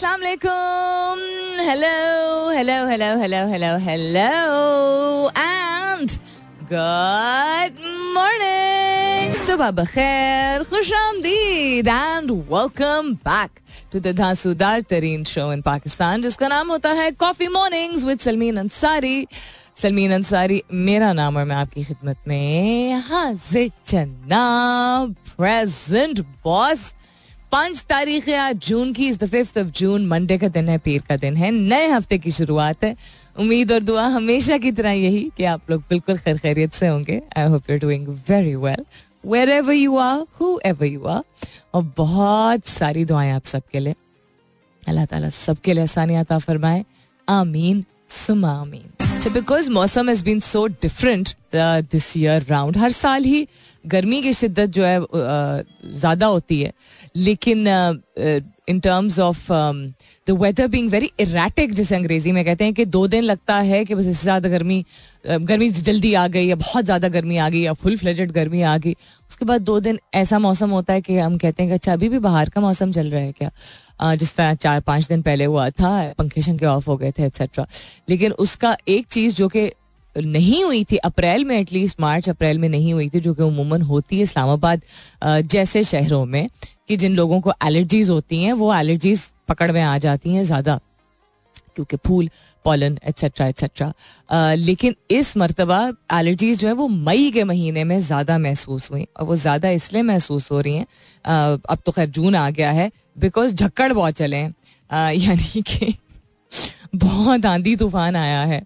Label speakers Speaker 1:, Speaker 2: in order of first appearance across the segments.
Speaker 1: अस्सलाम वालेकुम, hello hello hello hello hello hello and good morning, सुबह बखैर, खुशामदीद and welcome back to the धांसूदार तरीन शो इन पाकिस्तान जिसका नाम होता है coffee mornings with Salmeen Ansari. Salmeen Ansari मेरा नाम और मैं आपकी खिदमत में हाजिर जनाब. Present boss. 5 तारीख है आज जून की. Is the 5th of June. Monday का दिन है, पीर का दिन है, नए हफ्ते की शुरुआत है. उम्मीद और दुआ हमेशा की तरह यही कि आप लोग बिल्कुल खैर खैरियत से होंगे. I hope you are doing very well wherever you are, whoever you are. और बहुत सारी दुआएं आप सबके लिए. अल्लाह ताला सबके लिए आसानियां अता फरमाए. आमीन सुमा आमीन. बिकॉज मौसम has been so different this year round. हर साल ही गर्मी की शिद्दत जो है ज़्यादा होती है, लेकिन in terms of the weather being very erratic, जिसे अंग्रेजी में कहते हैं कि 2 दिन लगता है कि बस इससे ज़्यादा गर्मी जल्दी आ गई या बहुत ज़्यादा गर्मी आ गई या फुल फ्लेजेड गर्मी आ गई. उसके बाद 2 दिन ऐसा मौसम होता है कि हम कहते हैं कि अच्छा अभी भी बाहर का मौसम चल रहा है क्या, जिस तरह 4-5 दिन पहले हुआ था, पंखे शंखे ऑफ हो गए थे एक्सेट्रा. लेकिन उसका एक चीज़ जो कि नहीं हुई थी अप्रैल में, एटलीस्ट मार्च अप्रैल में नहीं हुई थी, जो कि उमूमन होती है इस्लामाबाद जैसे शहरों में, कि जिन लोगों को एलर्जीज होती हैं वो एलर्जीज पकड़ में आ जाती हैं ज़्यादा, क्योंकि फूल, पॉलन एट्सेट्रा एट्सेट्रा. लेकिन इस मर्तबा एलर्जीज जो है वो मई के महीने में ज़्यादा महसूस हुई, और वो ज़्यादा इसलिए महसूस हो रही हैं, अब तो खैर जून आ गया है, बिकॉज झक्कड़ बहुत चले हैं. यानी कि बहुत आंधी तूफान आया है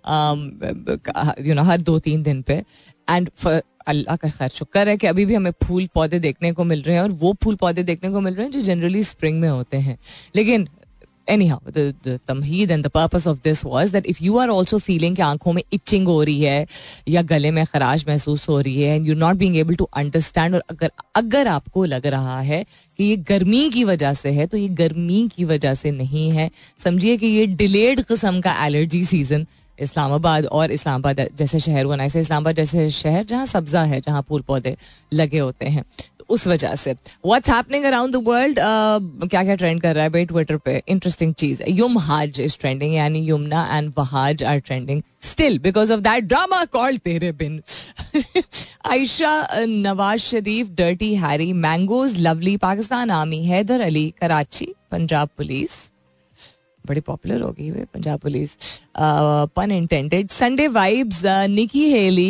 Speaker 1: हर 2-3 दिन पे. एंड अल्लाह का खैर शुक्र है कि अभी भी हमें फूल पौधे देखने को मिल रहे हैं, और वो फूल पौधे देखने को मिल रहे हैं जो जनरली स्प्रिंग में होते हैं. लेकिन anyhow, the tamheed and the purpose of this was that if you are also feeling कि आंखों में itching हो रही है या गले में खराश महसूस हो रही है, and you're not being able to understand, और अगर आपको लग रहा है कि ये गर्मी की वजह से है, तो ये गर्मी की वजह से नहीं है. समझिए कि ये डिलेड किस्म का एलर्जी सीजन इस्लामाबाद और इस्लामाबाद जैसे शहर होना, ऐसे इस्लामाबाद जैसे शहर जहाँ सब्जा है, जहाँ फूल पौधे लगे होते हैं, उस वजह से. What's happening around the world, क्या क्या ट्रेंड कर रहा है भाई ट्विटर पे. इंटरेस्टिंग चीज, युमहाज इज ट्रेंडिंग, यानी Yumna and Wahaj are trending still because of that drama called Tere Bin. Ayesha, Nawaz Sharif, dirty Harry, mangoes, lovely, Pakistan army, Haider Ali, Karachi, Punjab police. बड़ी पॉपुलर हो गई Punjab police, pun intended. Sunday vibes, Nikki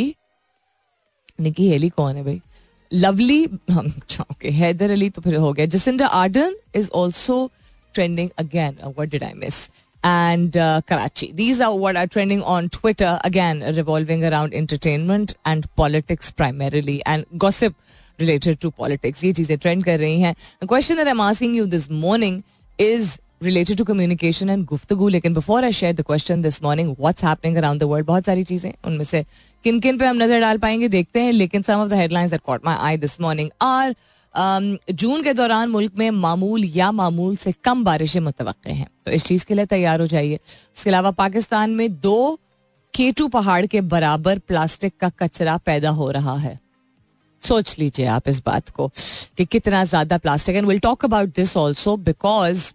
Speaker 1: Haley कौन है भाई? लवली, ओके, हैदर अली तो फिर हो गया. Jacinda Ardern is also trending again. What did I miss? And Karachi. These are what are trending on Twitter, again revolving around entertainment and politics primarily, and gossip related to politics. ये चीजें trend कर रही हैं. The question that I am asking you this morning is related to communication and गुफ्तगू. लेकिन before I share the question this morning, what's happening around the world, बहुत सारी चीजें, उनमें से किन किन पे हम नजर डाल पाएंगे देखते हैं. लेकिन some of the headlines that caught my eye this morning are जून के दौरान मुल्क में मामूल या मामूल से कम बारिशें मुतवक्के हैं, तो इस चीज के लिए तैयार हो जाइए. इसके अलावा पाकिस्तान में 2 K2 पहाड़ के बराबर प्लास्टिक का कचरा पैदा हो रहा है. सोच लीजिए आप इस बात को कि कितना ज्यादा plastic. And will talk about this also because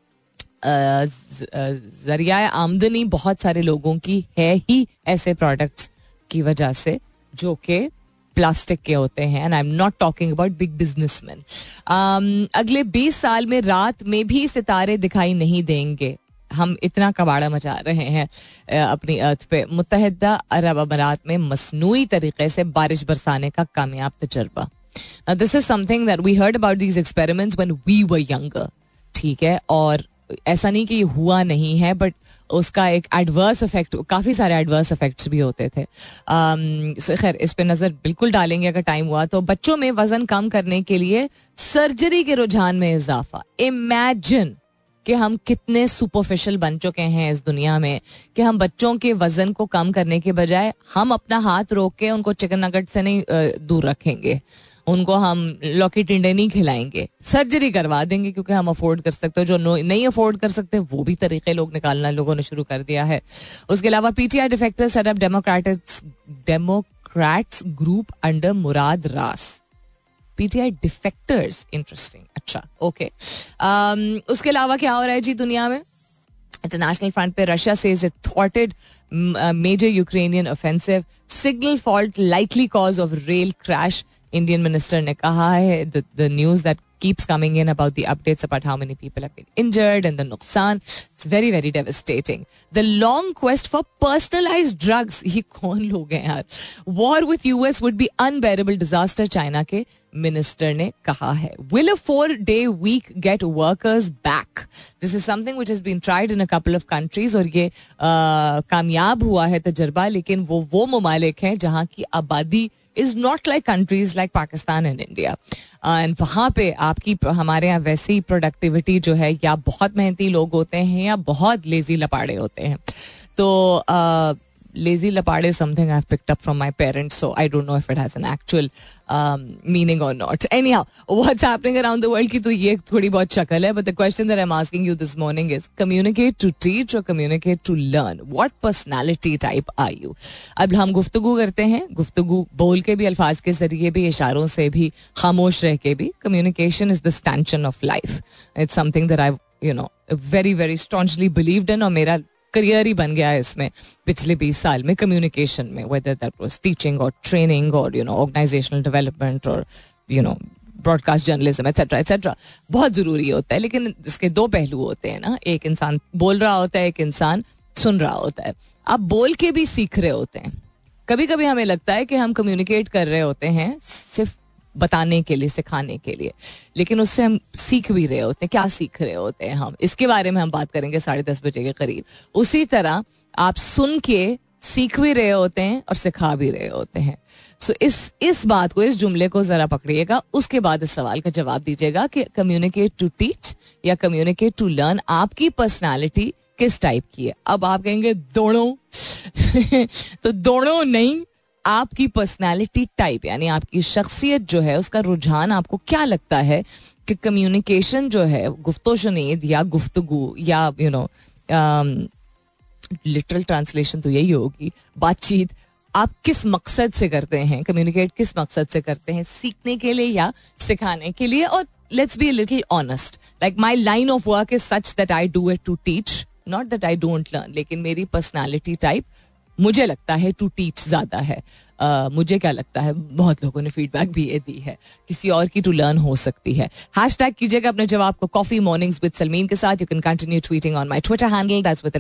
Speaker 1: जरिया आमदनी बहुत सारे लोगों की है ही ऐसे प्रोडक्ट्स की वजह से जो कि प्लास्टिक के होते हैं. And I am not talking about big businessman. अगले 20 साल में रात में भी सितारे दिखाई नहीं देंगे. हम इतना कबाड़ा मचा रहे हैं अपनी अर्थ पे. मुत्तहिदा अरब अमारात में मसनूई तरीके से बारिश बरसाने का कामयाब तजर्बा. This is something that we heard about these experiments when we were younger. ठीक है, और ऐसा नहीं कि ये हुआ नहीं है, बट उसका एक एडवर्स इफेक्ट, काफ़ी सारे एडवर्स इफेक्ट्स भी होते थे. खैर इस पे नज़र बिल्कुल डालेंगे अगर टाइम हुआ तो. बच्चों में वजन कम करने के लिए सर्जरी के रुझान में इजाफा. इमेजिन कि हम कितने सुपरफिशियल बन चुके हैं इस दुनिया में कि हम बच्चों के वजन को कम करने के बजाय हम अपना हाथ रोक के उनको चिकन नगेट से नहीं दूर रखेंगे, उनको हम लौकी टिंडे नहीं खिलाएंगे, सर्जरी करवा देंगे क्योंकि हम अफोर्ड कर सकते हैं. जो नहीं अफोर्ड कर सकते वो भी तरीके लोग निकालना लोगों ने शुरू कर दिया है. उसके अलावा PTI defector set up democrats group under Murad Raas. PTI defectors, interesting, अच्छा ओके. उसके अलावा क्या हो रहा है जी दुनिया में? इंटरनेशनल फ्रंट पे Russia says it thwarted major Ukrainian offensive, signal fault likely cause of rail crash. Indian minister ने कहा है the news that keeps coming in about the updates about how many people have been injured and the nuksan. It's very, very devastating. The long quest for personalized drugs. ये कौन लोग हैं यार? War with US would be unbearable disaster, China के मिनिस्टर ने कहा है. Will a 4-day week get workers back? This is something which has been tried in a couple of countries और ये कामयाब हुआ है तजर्बा, लेकिन वो ममालिक हैं जहाँ की आबादी is not like countries like Pakistan and India. And वहाँ पे आपकी हमारे यहाँ वैसे ही प्रोडक्टिविटी जो है, या बहुत मेहनती लोग होते हैं या बहुत लेजी लपाड़े होते हैं. तो lazy lapade is something I've picked up from my parents, so I don't know if it has an actual meaning or not. Anyhow, what's happening around the world की तो ये थोड़ी बहुत शक्ल है, but the question that I'm asking you this morning is communicate to teach or communicate to learn? What personality type are you? अब हम गुफ्तगू करते हैं, गुफ्तगू बोल के भी, अल्फाज के जरिए भी, इशारों से भी, खामोश रह के भी. Communication is the stanchion of life. It's something that I've very, very staunchly believed in, और मेरा करियर ही बन गया है इसमें पिछले 20 साल में, कम्युनिकेशन में, वेदर दैट वाज टीचिंग और ट्रेनिंग और ऑर्गेनाइजेशनल डेवलपमेंट और ब्रॉडकास्ट जर्नलिज्म एटसेट्रा एटसेट्रा. बहुत ज़रूरी होता है, लेकिन इसके दो पहलू होते हैं ना. एक इंसान बोल रहा होता है, एक इंसान सुन रहा होता है. आप बोल के भी सीख रहे होते हैं. कभी कभी हमें लगता है कि हम कम्युनिकेट कर रहे होते हैं सिर्फ बताने के लिए, सिखाने के लिए, लेकिन उससे हम सीख भी रहे होते हैं. क्या सीख रहे होते हैं हम, इसके बारे में हम बात करेंगे 10:30 बजे के करीब. उसी तरह आप सुन के सीख भी रहे होते हैं और सिखा भी रहे होते हैं. सो इस बात को, इस जुमले को जरा पकड़िएगा. उसके बाद इस सवाल का जवाब दीजिएगा कि कम्युनिकेट टू टीच या कम्युनिकेट टू लर्न, आपकी पर्सनैलिटी किस टाइप की है. अब आप कहेंगे दोनों तो दोनों नहीं, आपकी पर्सनालिटी टाइप यानी आपकी शख्सियत जो है, उसका रुझान आपको क्या लगता है कि कम्युनिकेशन जो है, गुफ्तो-शुनीद या गुफ्तगू या लिटरल ट्रांसलेशन तो यही होगी, बातचीत, आप किस मकसद से करते हैं, कम्युनिकेट किस मकसद से करते हैं, सीखने के लिए या सिखाने के लिए. और let's be a little honest, like my line of work is such that I do it to teach, not that I don't learn. लेकिन मेरी पर्सनालिटी टाइप मुझे लगता है टू टीच ज्यादा है. मुझे क्या लगता है, बहुत लोगों ने फीडबैक भी ये दी है, किसी और की टू लर्न हो सकती है. हैशटैग कीजिएगा अपने जवाब को कॉफी मॉर्निंग्स विद सलमीन के साथ. You can continue tweeting on my Twitter handle, that's with an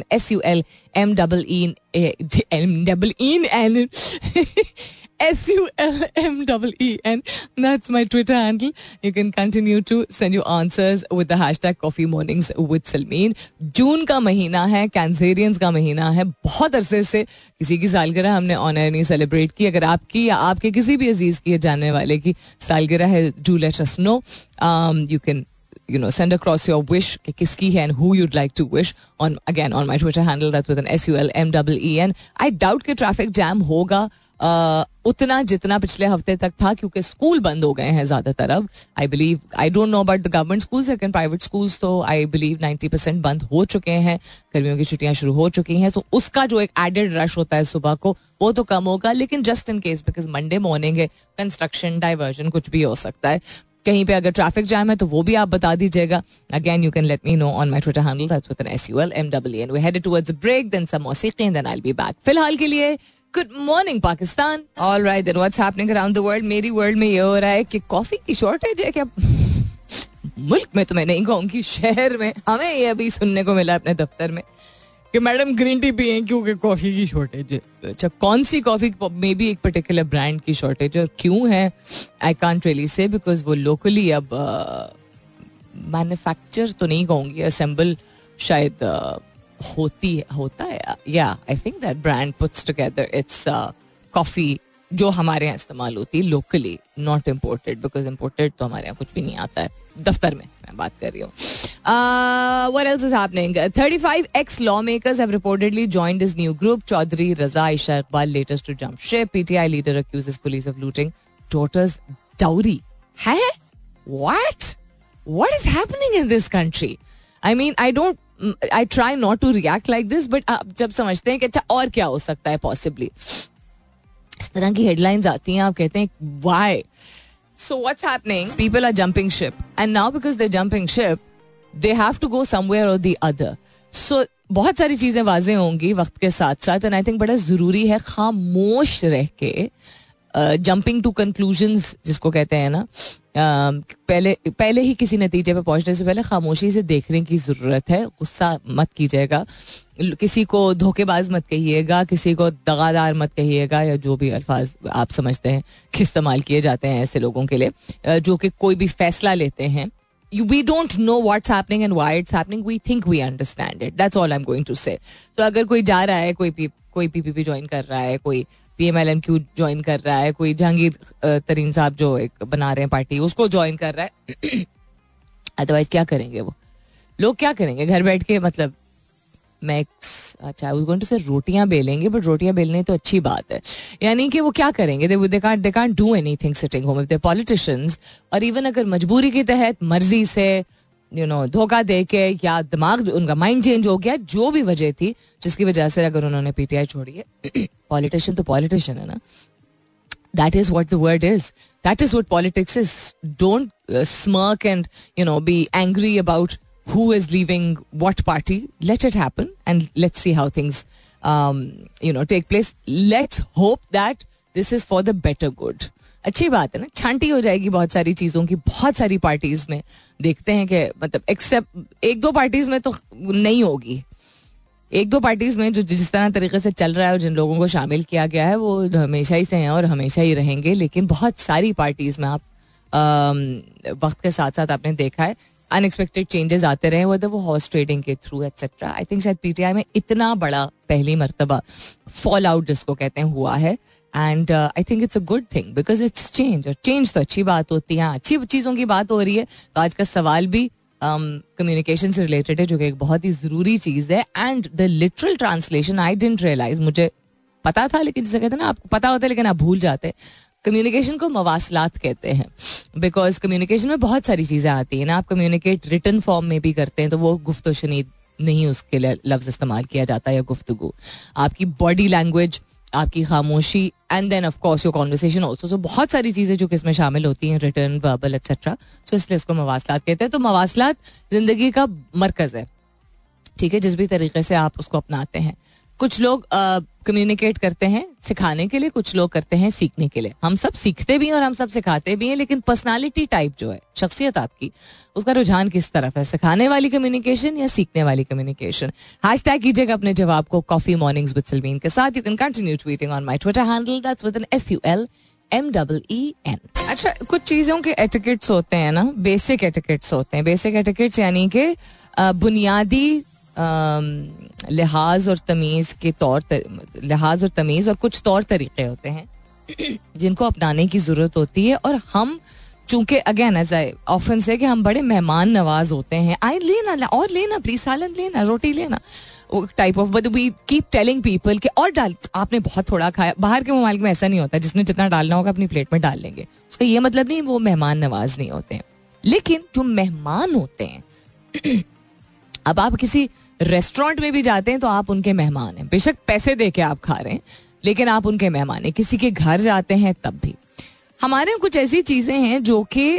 Speaker 1: SULMEEN. That's my Twitter handle. You can continue to send your answers with the hashtag Coffee Mornings with Salmeen. जून का महीना है, Cancerians का महीना है. बहुत अरसे से किसी की सालगिरह हमने ऑन एयर नहीं सेलिब्रेट की. अगर आपकी या आपके किसी भी अजीज की जानने वाले की सालगिरह है, do let us know. You can send across your wish कि किसकी है and who you'd like to wish on my Twitter handle, that's with an SULMEEN. I doubt कि ट्रैफिक जैम होगा उतना जितना पिछले हफ्ते तक था, क्योंकि स्कूल बंद हो गए हैं ज्यादातर. अब I believe, I don't know about the government schools, लेकिन प्राइवेट स्कूल्स तो आई बिलीव 90% बंद हो चुके हैं. गर्मियों की छुट्टियां शुरू हो चुकी हैं, तो उसका जो एक एडेड रश होता है सुबह को, वो तो कम होगा. लेकिन just in case, because Monday morning है, कंस्ट्रक्शन, डाइवर्जन, कुछ भी हो सकता है. कहीं पे अगर ट्रैफिक जैम है तो वो भी आप बता दीजिएगा. Again you can let me know on my Twitter handle, that's with an SULMEEN. We headed towards a break, then some मौसीकी and then I will be back. फिलहाल के लिए good morning Pakistan. Alright then, what's happening around the world. मेरी world में ये हो रहा है कि कॉफी की शॉर्टेज है क्या मुल्क में, तो मैं नहीं कहूँगी, शहर में. हमें ये अभी सुनने को मिला अपने दफ्तर में कि मैडम ग्रीन टी पिए क्योंकि कॉफी की शॉर्टेज है. अच्छा, कौन सी कॉफी, मे बी एक पर्टिकुलर ब्रांड की शॉर्टेज, और क्यों है I can't really say, because वो लोकली अब मैन्युफैक्चर तो नहीं कहूँगी, असेंबल शायद होता है. या I think that brand puts together its coffee जो हमारे यहाँ इस्तेमाल होती है locally, not imported, because imported तो हमारे यहाँ कुछ भी नहीं आता है. दफ्तर में मैं बात कर रही हूँ. What else is happening? 35 ex-lawmakers have reportedly joined his new group. Chaudhry Raza Isha Iqbal latest to jump ship. PTI leader accuses police of looting daughter's dowry. है? What? What is happening in this country? I mean, I try not to react like this, but आप जब समझते हैं कि अच्छा और क्या हो सकता है possibly, इस तरह की हेडलाइंस आती हैं, आप कहते हैं why? So what's happening? People are jumping ship, and now because they're jumping ship, they have to go somewhere or the other. So बहुत सारी चीजें वाज़े होंगी वक्त के साथ साथ, and I think बड़ा जरूरी है खामोश रह के जंपिंग टू कंक्लूजन्स जिसको कहते हैं ना, पहले ही किसी नतीजे पे पहुंचने से पहले खामोशी से देखने की जरूरत है. गुस्सा मत कीजिएगा, किसी को धोखेबाज मत कहिएगा, किसी को दगादार मत कहिएगा, या जो भी अल्फाज आप समझते हैं कि इस्तेमाल किए जाते हैं ऐसे लोगों के लिए जो कि कोई भी फैसला लेते हैं. We don't know what's happening and why it's happening. We think we understand it. That's all I'm going to say. So अगर कोई जा रहा है, कोई PPP ज्वाइन कर रहा है, कोई PMLNQ ज्वाइन कर रहा है, कोई जहांगीर तरीन साहब जो एक बना रहे हैं पार्टी उसको ज्वाइन कर रहा है, अदरवाइज क्या करेंगे वो लोग? क्या करेंगे घर बैठ के? मतलब मैं अच्छा आई वाज गोइंग टू से रोटियां बेलेंगे, बट रोटियां बेलने तो अच्छी बात है. यानी कि वो क्या करेंगे? They can't do anything sitting home if they politicians. और इवन अगर मजबूरी के तहत मर्जी से धोखा दे के या दिमाग उनका माइंड चेंज हो गया, जो भी वजह थी जिसकी वजह से अगर उन्होंने पीटीआई छोड़ी है, पॉलिटिशियन तो पॉलिटिशियन है ना. That is what the word is. That is what politics is. Don't smirk and be angry about who is leaving what party. Let it happen and let's see how things take place. Let's hope that this is for the better good. अच्छी बात है ना, छांटी हो जाएगी बहुत सारी चीजों की. बहुत सारी पार्टीज में देखते हैं कि मतलब एक्सेप्ट एक दो पार्टीज में तो नहीं होगी. एक दो पार्टीज में जो जिस तरह तरीके से चल रहा है और जिन लोगों को शामिल किया गया है वो हमेशा ही से हैं और हमेशा ही रहेंगे. लेकिन बहुत सारी पार्टीज में आप वक्त के साथ साथ आपने देखा है अनएक्सपेक्टेड चेंजेस आते रहे, वो हॉर्स ट्रेडिंग के थ्रू एटसेट्रा. आई थिंक शायद पीटीआई में इतना बड़ा पहली मर्तबा फॉल आउट जिसको कहते हैं हुआ है. And I think it's a good thing because it's change, और चेंज तो अच्छी बात होती है. अच्छी चीज़ों की बात हो रही है. तो आज का सवाल भी कम्युनिकेशन से रिलेटेड है, जो कि एक बहुत ही ज़रूरी चीज़ है. And the literal translation I didn't realise, मुझे पता था लेकिन जैसे कहते हैं ना आपको पता होता है लेकिन आप भूल जाते. कम्युनिकेशन को मवासलात कहते हैं बिकॉज कम्युनिकेशन में बहुत सारी चीज़ें आती हैं ना. आप कम्युनिकेट रिटन फॉर्म में भी करते हैं तो वो गुफ्तो शनीद नहीं उसके लिए लफ्ज़ इस्तेमाल किया जाता या गुफ्तगू. आपकी बॉडी लैंग्वेज, आपकी खामोशी, and then of course your conversation also. So बहुत सारी चीज़ें जो कि इसमें शामिल होती हैं, रिटन, वर्बल एटसेट्रा. सो इसलिए इसको मवासलात कहते हैं. तो मवासलात जिंदगी का मरकज़ है, ठीक है, जिस भी तरीके से आप उसको अपनाते हैं. कुछ लोग कम्युनिकेट करते हैं सिखाने के लिए, कुछ लोग करते हैं सीखने के लिए. हम सब सीखते भी हैं और हम सब सिखाते भी हैं, लेकिन पर्सनालिटी टाइप जो है, शख्सियत आपकी, उसका रुझान किस तरफ है, सिखाने वाली कम्युनिकेशन या सीखने वाली कम्युनिकेशन. हैशटैग कीजिएगा अपने जवाब को कॉफी मॉर्निंग्स विद सलमीन के साथ. You can continue tweeting on my Twitter handle, that's with an SULMEEN. अच्छा, कुछ चीज़ों के एटिकेट्स होते हैं ना, बेसिक एटिकेट्स होते हैं. बेसिक एटिकेट्स यानी कि बुनियादी लिहाज और तमीज़ के लिहाज और तमीज़ और कुछ तौर तरीके होते हैं जिनको अपनाने की ज़रूरत होती है. और हम चूंकि अगेन एज आई ऑफन से कि हम बड़े मेहमान नवाज होते हैं. आई लेना और लेना प्लीज, सालन लेना, रोटी लेना, type of. But we keep telling people कि और डाल, आपने बहुत थोड़ा खाया. बाहर के ममालिक में ऐसा नहीं होता, जिसने जितना डालना होगा अपनी प्लेट में डाल लेंगे. उसका ये मतलब नहीं वो मेहमान नवाज नहीं होते हैं. लेकिन जो मेहमान होते हैं, अब आप किसी रेस्टोरेंट में भी जाते हैं तो आप उनके मेहमान हैं. बेशक पैसे दे के आप खा रहे हैं लेकिन आप उनके मेहमान हैं. किसी के घर जाते हैं तब भी. हमारे कुछ ऐसी चीजें हैं जो कि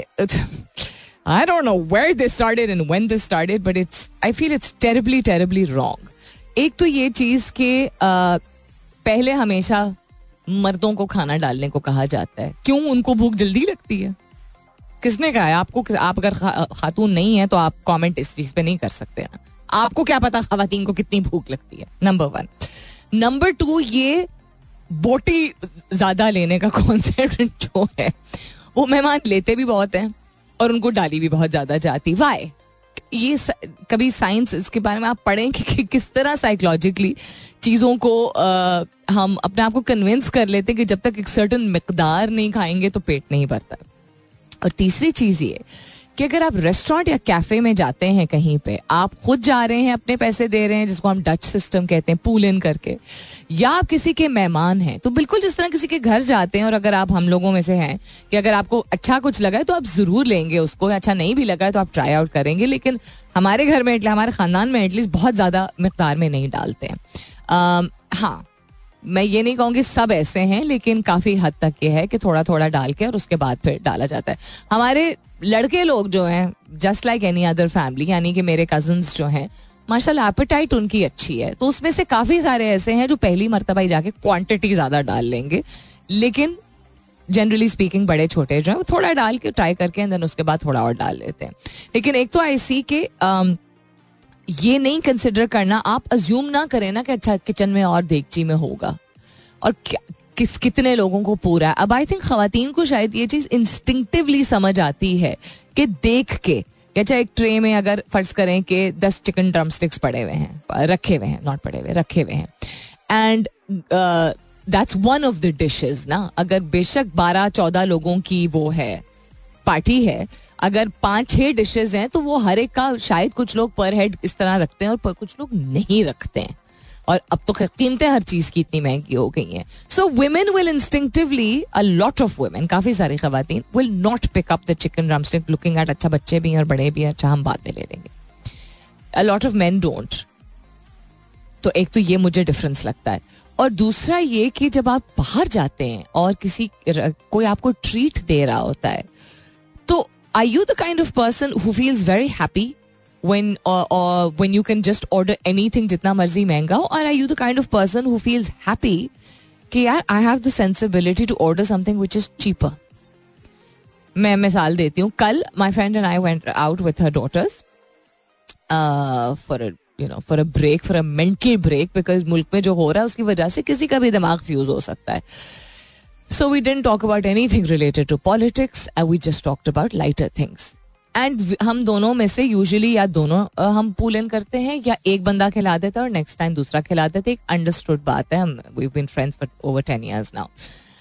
Speaker 1: I don't know where they started and when they started, but I feel it's terribly wrong. एक तो ये चीज के पहले हमेशा मर्दों को खाना डालने को कहा जाता है. क्यों? उनको भूख जल्दी लगती है. किसने कहा है आपको? आप अगर खातून नहीं है तो आप कमेंट इस चीज पे नहीं कर सकते ना. आपको क्या पता खवातीन को कितनी भूख लगती है, नंबर 1. नंबर 2, ये बोटी ज्यादा लेने का कॉन्सेप्ट जो है वो मेहमान लेते भी बहुत हैं और उनको डाली भी बहुत ज्यादा जाती. वाई? ये कभी साइंस इसके बारे में आप पढ़ें कि किस तरह साइकोलॉजिकली चीज़ों को हम अपने आप को कन्विंस कर लेते हैं कि जब तक एक सर्टन मिकदार नहीं खाएंगे तो पेट नहीं भरता. और तीसरी चीज़ ये कि अगर आप रेस्टोरेंट या कैफे में जाते हैं कहीं पे, आप खुद जा रहे हैं, अपने पैसे दे रहे हैं, जिसको हम डच सिस्टम कहते हैं, पूल इन करके, या आप किसी के मेहमान हैं, तो बिल्कुल जिस तरह किसी के घर जाते हैं और अगर आप हम लोगों में से हैं कि अगर आपको अच्छा कुछ लगा है तो आप ज़रूर लेंगे उसको, अच्छा नहीं भी लगा है तो आप ट्राई आउट करेंगे. लेकिन हमारे घर में, हमारे ख़ानदान में एटलीस्ट बहुत ज़्यादा मिकदार में नहीं डालते हैं. हाँ, मैं ये नहीं कहूँगी सब ऐसे हैं, लेकिन काफ़ी हद तक ये है कि थोड़ा थोड़ा डाल के और उसके बाद फिर डाला जाता है. हमारे लड़के लोग जो हैं, just like any other family, यानी कि मेरे कजन्स जो हैं, माशाल्लाह एपेटाइट उनकी अच्छी है, तो उसमें से काफ़ी सारे ऐसे हैं जो पहली मर्तबा ही जाके क्वांटिटी ज़्यादा डाल लेंगे, लेकिन जनरली स्पीकिंग बड़े छोटे जो है वो थोड़ा डाल के ट्राई करके एंड देन उसके बाद थोड़ा और डाल लेते हैं. लेकिन एक तो आई सी के ये नहीं कंसिडर करना, आप अज्यूम ना करें ना कि अच्छा किचन में और देगची में होगा और कितने लोगों को पूरा है. अब आई थिंक खवातीन को शायद ये चीज़ इंस्टिंक्टिवली समझ आती है कि देख के, अच्छा एक ट्रे में अगर फर्ज करें कि 10 चिकन ड्रम स्टिक्स पड़े हुए हैं, रखे हुए हैं, नॉट पड़े हुए, रखे हुए हैं, and that's one of the dishes ना. अगर बेशक 12-14 लोगों की वो है, पार्टी है, अगर 5-6 डिशेस हैं तो वो हर एक का शायद कुछ लोग पर हेड इस तरह रखते हैं और कुछ लोग नहीं रखते हैं. और अब तो कीमतें हर चीज की इतनी महंगी हो गई हैं. So women will instinctively, a lot of women, काफी सारी खवातीन will not pick up the chicken drumstick looking at अच्छा बच्चे भी हैं और बड़े भी हैं, अच्छा हम बाद में ले लेंगे. A lot of men don't. तो एक तो ये मुझे डिफरेंस लगता है. और दूसरा ये कि जब आप बाहर जाते हैं और कोई आपको ट्रीट दे रहा होता है, तो are you the kind of person who feels very happy when you can just order anything जितना मर्जी महंगा हो, or are you the kind of person who feels happy कि यार I have the sensibility to order something which is cheaper. मैं मिसाल देती हूँ. कल my friend and I went out with her daughters for a break, for a mental break, because मुल्क में जो हो रहा है उसकी वजह से किसी का भी दिमाग फ्यूज हो सकता है. So we didn't talk about anything related to politics, and we just talked about lighter things. And हम दोनों में से यूजुअली या दोनों हम पूल इन करते हैं या एक बंदा खिला देता है और नेक्स्ट टाइम दूसरा खिला देते. एक अंडरस्टूड बात है. हम we've been friends for over 10 years now.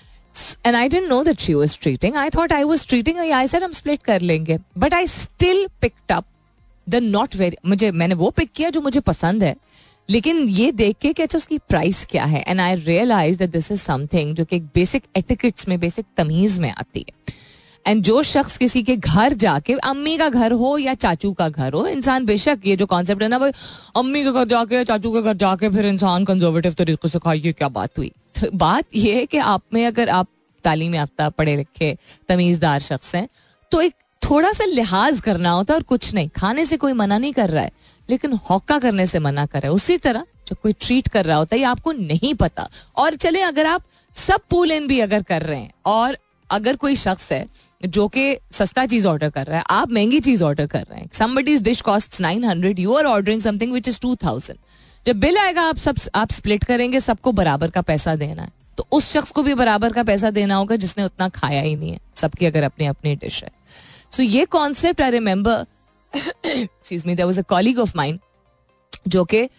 Speaker 1: And I didn't know that she was treating. I thought I was treating her. I said हम split कर लेंगे. But I still picked up the not very. मैंने वो pick किया जो मुझे पसंद है, लेकिन ये देख के कि अच्छा उसकी प्राइस क्या है. And I realise that this is something जो कि बेसिक एटिकेट्स में, बेसिक तमीज में आती है. एंड जो शख्स किसी के घर जाके, अम्मी का घर हो या चाचू का घर हो, इंसान बेशक ये जो कॉन्सेप्ट है ना भाई, अम्मी के घर जाके चाचू के घर जाके फिर इंसान कंजर्वेटिव तरीके से खाइए, क्या बात हुई. तो बात ये है कि आप में अगर आप तालीम याफ्ता, पढ़े लिखे, तमीजदार शख्स हैं, तो एक थोड़ा सा लिहाज करना होता है. और कुछ नहीं, खाने से कोई मना नहीं कर रहा है, लेकिन हौका करने से मना कर रहा है. उसी तरह जो कोई ट्रीट कर रहा होता है, ये आपको नहीं पता. और चले अगर आप सब पूल इन भी अगर कर रहे हैं, और अगर कोई शख्स है जो कि सस्ता चीज ऑर्डर कर रहा है, आप महंगी चीज ऑर्डर कर रहे हैं, somebody's dish costs 900, you are ordering something which is 2000. जब बिल आएगा आप स्प्लिट करेंगे, सबको बराबर का पैसा देना है, तो उस शख्स को भी बराबर का पैसा देना होगा जिसने उतना खाया ही नहीं है. सबकी अगर अपनी अपनी डिश है. सो ये concept I remember, excuse me, there was a colleague of mine जो कि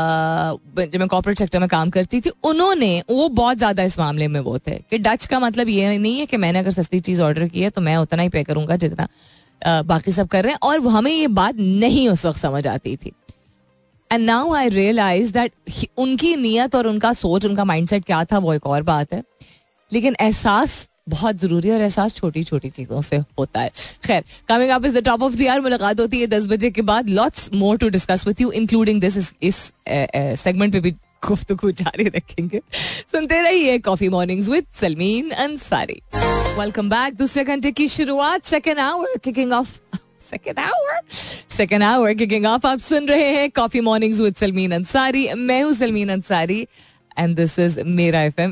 Speaker 1: जब मैं कॉर्पोरेट सेक्टर में काम करती थी, वो बहुत ज्यादा इस मामले में वो थे कि डच का मतलब ये नहीं है कि मैंने अगर सस्ती चीज ऑर्डर की है तो मैं उतना ही पे करूंगा जितना बाकी सब कर रहे हैं. और हमें ये बात नहीं उस वक्त समझ आती थी. And now I realise that उनकी नीयत और उनका सोच, उनका माइंडसेट क्या था वो एक और बात है, लेकिन एहसास बहुत जरूरी है, और एहसास छोटी छोटी चीजों से होता है. खैर, coming up is the top of the hour. मुलाकात होती है 10 बजे के बाद. Lots more to discuss with you, including this. इस सेगमेंट पे भी गुफ्तगू जारी रखेंगे. सुनते रहिए coffee mornings with Salmeen Ansari. Welcome back. दूसरे घंटे की शुरुआत, second hour kicking off. Second hour kicking off. आप सुन रहे हैं coffee mornings with Salmeen Ansari. मैं हूँ Salmeen Ansari and this is मेरा FM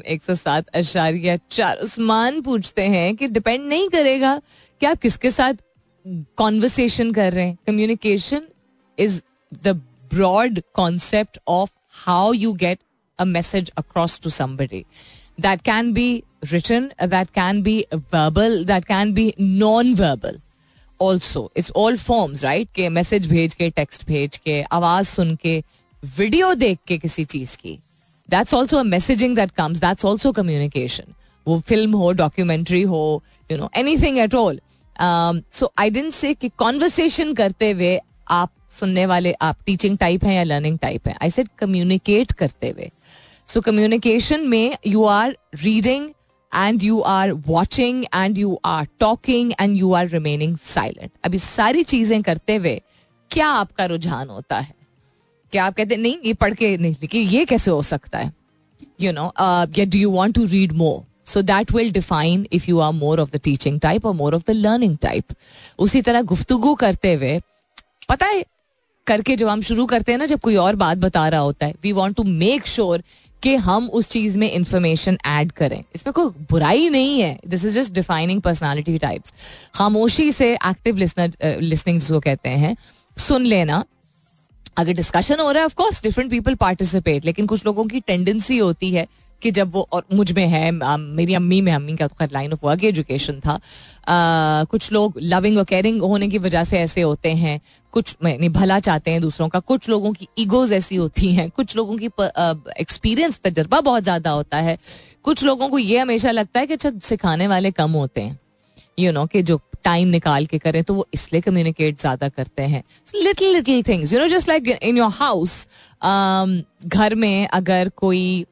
Speaker 1: 107.4. उस्मान पूछते हैं कि डिपेंड नहीं करेगा कि आप किसके साथ कॉन्वर्सेशन कर रहे हैं. Communication is the broad concept of how you get a message across to somebody. That can be written, that can be verbal, that can be non verbal also. It's all forms, right. के message भेज के, text भेज के, आवाज सुन के, video देख के किसी चीज की, that's also a messaging that comes, that's also communication. वो फिल्म हो, डॉक्यूमेंट्री हो, you know, anything at all. So I didn't say कि conversation करते हुए आप सुनने वाले, आप टीचिंग टाइप हैं या लर्निंग टाइप हैं. I said communicate करते हुए. So communication में you are reading and you are watching and you are talking and you are remaining silent. अभी सारी चीजें करते हुए क्या आपका रुझान होता है? क्या आप कहते नहीं ये पढ़ के नहीं लिखी, ये कैसे हो सकता है? you know, do you want to read more? So that will define if you are more of the teaching type or more of the learning type. उसी तरह गुफ्तगू करते हुए, पता है, करके जब हम शुरू करते हैं ना, जब कोई और बात बता रहा होता है, we want to make sure कि हम उस चीज में इंफॉर्मेशन ऐड करें. इसमें कोई बुराई नहीं है. This is just defining personality types. खामोशी से एक्टिव लिसनिंग जिसको कहते हैं, सुन लेना. अगर डिस्कशन हो रहा है, of course different people participate, लेकिन कुछ लोगों की टेंडेंसी होती है कि जब वो, और मुझ में है, मेरी अम्मी का तो खैर लाइन ऑफ वर्क एजुकेशन था, कुछ लोग लविंग और केयरिंग होने की वजह से ऐसे होते हैं, कुछ भला चाहते हैं दूसरों का, कुछ लोगों की ईगोज ऐसी होती हैं, कुछ लोगों की एक्सपीरियंस तजर्बा बहुत ज्यादा होता है, कुछ लोगों को ये हमेशा लगता है कि अच्छा सिखाने वाले कम होते हैं, यू नो, कि जो टाइम निकाल के करें, तो वो इसलिए कम्युनिकेट ज्यादा करते हैं. Little things, you know, just like in your house, घर में अगर कोई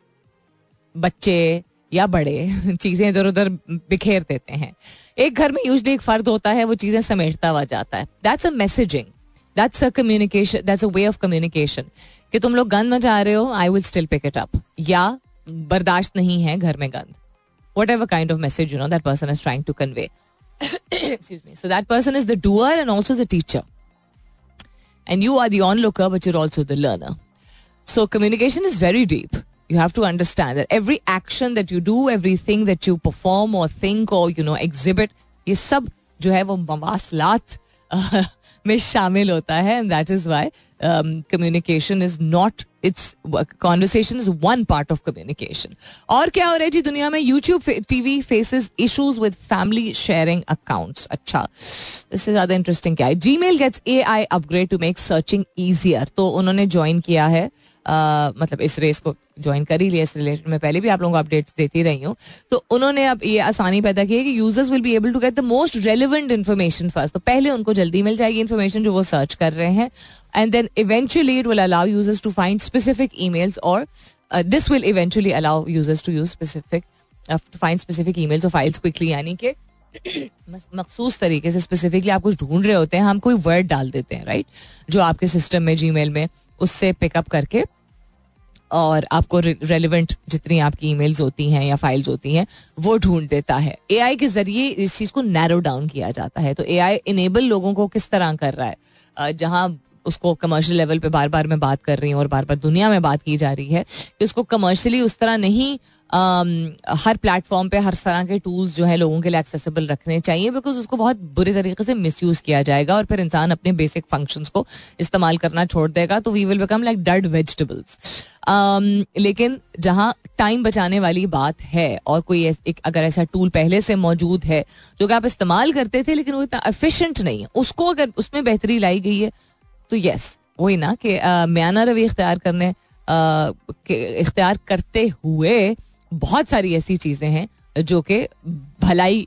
Speaker 1: बच्चे या बड़े चीजें इधर उधर बिखेर देते हैं, एक घर में यूजुअली एक फर्द होता है, वो चीजें समेटता हुआ जाता है. That's a messaging, that's a communication, that's a way of communication कि तुम लोग गंद मचा रहे हो, I will still pick it up, या बर्दाश्त नहीं है घर में गंद. Whatever kind of message, you know, that person is trying to convey. Excuse me. So that person is the doer and also the teacher. And you are the onlooker, but you're also the learner. So communication is very deep. You have to understand that every action that you do, everything that you perform or think or, you know, exhibit, ये सब जो है वो मवासलात में शामिल होता है. And that is why communication is not, it's conversation is one part of communication. और क्या हो रहा है जी दुनिया में? YouTube TV faces issues with family sharing accounts. अच्छा, इससे ज्यादा इंटरेस्टिंग क्या है? Gmail gets AI upgrade to make searching easier. तो उन्होंने ज्वाइन किया है, मतलब इस रेस को ज्वाइन कर ही लिया. इस रिलेटेड में पहले भी आप लोगों को अपडेट्स देती रही हूँ. तो उन्होंने अब ये आसानी पैदा की है कि users will be able to get the most relevant information first. तो पहले उनको जल्दी मिल जाएगी इन्फॉर्मेशन जो वो सर्च कर रहे हैं, and then eventually it will allow users to find specific emails, or this will eventually allow users to use specific to find specific emails or files quickly. यानी कि मखसूस तरीके से स्पेसिफिकली आप कुछ ढूंढ रहे होते हैं, हम कोई वर्ड डाल देते हैं, राइट, जो आपके सिस्टम में जीमेल में उससे पिकअप करके और आपको रेलिवेंट जितनी आपकी ईमेल्स होती हैं या फाइल्स होती हैं वो ढूंढ देता है. एआई के जरिए इस चीज को नैरो डाउन किया जाता है. तो एआई इनेबल लोगों को किस तरह कर रहा है, जहां उसको कमर्शियल लेवल पे बार बार मैं बात कर रही हूँ और बार बार दुनिया में बात की जा रही है कि उसको कमर्शियली उस तरह नहीं हर प्लेटफॉर्म पे हर तरह के टूल्स जो है लोगों के लिए एक्सेसिबल रखने चाहिए, बिकॉज उसको बहुत बुरे तरीके से मिसयूज किया जाएगा और फिर इंसान अपने बेसिक फंक्शंस को इस्तेमाल करना छोड़ देगा. तो we will become like dead vegetables. लेकिन जहां टाइम बचाने वाली बात है और कोई एक अगर ऐसा टूल पहले से मौजूद है जो कि आप इस्तेमाल करते थे लेकिन वो इतना एफिशिएंट नहीं है, उसको अगर उसमें बेहतरी लाई गई है तो यस, वही ना कि म्याना रवि इख्तियार करते हुए बहुत सारी ऐसी चीजें हैं जो कि भलाई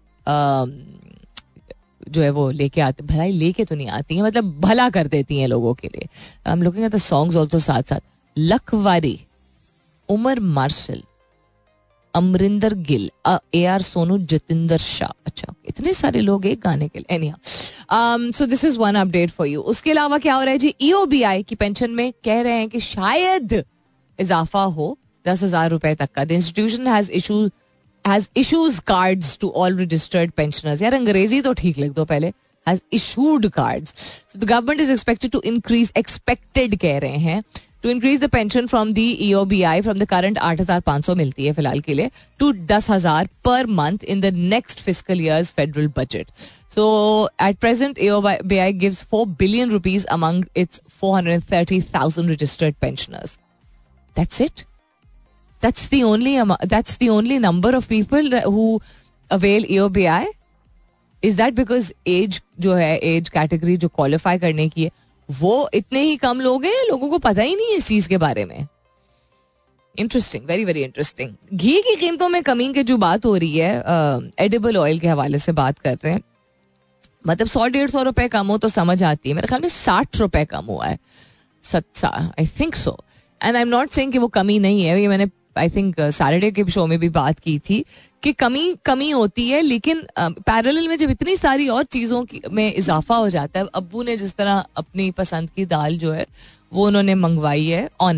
Speaker 1: जो है वो लेके आते, भलाई लेके तो नहीं आती है, मतलब भला कर देती हैं लोगों के लिए. I am looking at the songs also साथ साथ. लखवारी, उमर मार्शल, अमरिंदर गिल, AR सोनू, जतिंदर शाह. अच्छा, इतने सारे लोग एक गाने के लिए. Anyhow, so this is one update for you. उसके अलावा क्या हो रहा है जी? EOBI की पेंशन में कह रहे हैं कि शायद इजाफा हो 10,000 रुपए तक का. The institution has issues cards to all registered pensioners. यार अंग्रेजी तो ठीक लिख दो पहले. Has issued cards. So the government is expected to increase, expected कह रहे हैं, to increase the pension from the EOBI from the current 8,500 मिलती है फिलहाल के लिए to 10,000 per month in the next fiscal year's federal budget. So at present EOBI gives 4 billion rupees among its 430,000 registered pensioners. That's it. That's the only number of people who avail EOBI. Is that because age जो है, age category जो qualify करने की है, वो इतने ही कम लोग हैं, लोगों को पता ही नहीं है इस चीज के बारे में. Interesting, very very interesting. घी की कीमतों में कमी की जो बात हो रही है, एडिबल ऑयल के हवाले से बात कर रहे हैं. मतलब 100-150 रुपए कम हो तो समझ आती है, मेरे ख्याल में 60 रुपए कम हुआ है, I think so. And I am not saying कि वो कमी नहीं है, ये मैंने आई थिंक सैटरडे के शो में भी बात की थी कि कमी होती है, लेकिन पैरेलल में जब इतनी सारी और चीज़ों में इजाफा हो जाता है. अब्बू ने जिस तरह अपनी पसंद की दाल जो है वो उन्होंने मंगवाई है ऑनलाइन,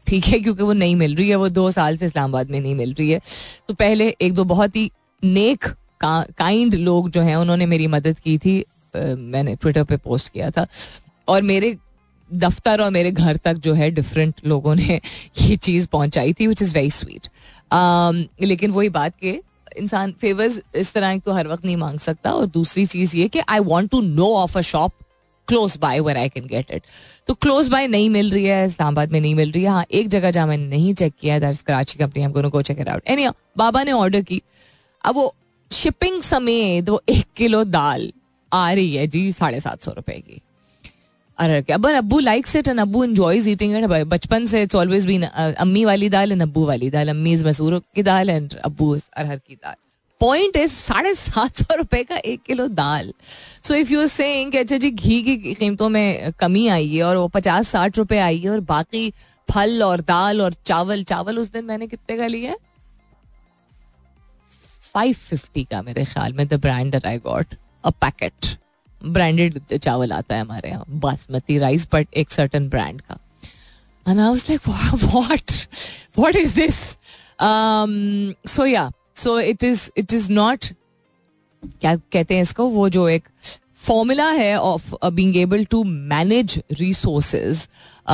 Speaker 1: ठीक है, क्योंकि वो नहीं मिल रही है, वो 2 साल से इस्लामाबाद में नहीं मिल रही है. तो पहले एक दो बहुत ही नेक काइंड लोग जो हैं उन्होंने मेरी मदद की थी. मैंने ट्विटर पे पोस्ट किया था और मेरे दफ्तर और मेरे घर तक जो है डिफरेंट लोगों ने ये चीज़ पहुंचाई थी, विच इज़ वेरी स्वीट. लेकिन वही बात के इंसान फेवर्स इस तरह तो हर वक्त नहीं मांग सकता. और दूसरी चीज़ ये कि I want to know of a shop close by where I can get it. तो क्लोज बाय नहीं मिल रही है, इस्लामाबाद में नहीं मिल रही है. हाँ, एक जगह जहाँ मैंने नहीं चेक किया, that's Karachi company, I am going to go check it out. Anyhow, बाबा ने ऑर्डर की. अब वो शिपिंग समेत वो 1 किलो दाल आ रही है जी 750 रुपए की. अरे क्या, बट अब्बू लाइक्स इट एंड अब्बू एंजॉयज ईटिंग इट. बचपन से इट्स ऑलवेज बीन अम्मी वाली दाल एंड अब्बू वाली दाल. अम्मी इज मसूर की दाल एंड अब्बू इज अरहर की दाल. पॉइंट इज 750 रुपए का 1 किलो दाल. So if you are saying कि अच्छा जी घी की कीमतों में कमी आई है और वो 50-60 रुपए आई है और बाकी फल और दाल और चावल उस दिन मैंने कितने का लिया है, 550 का मेरे ख्याल में. The brand that I got a packet, branded चावल आता है हमारे यहाँ, बासमती राइस, बट एक सर्टन ब्रांड का. And I was like what is this. So yeah, so it is not, क्या कहते हैं इसको, वो जो एक फॉर्मूला है of being able to manage resources,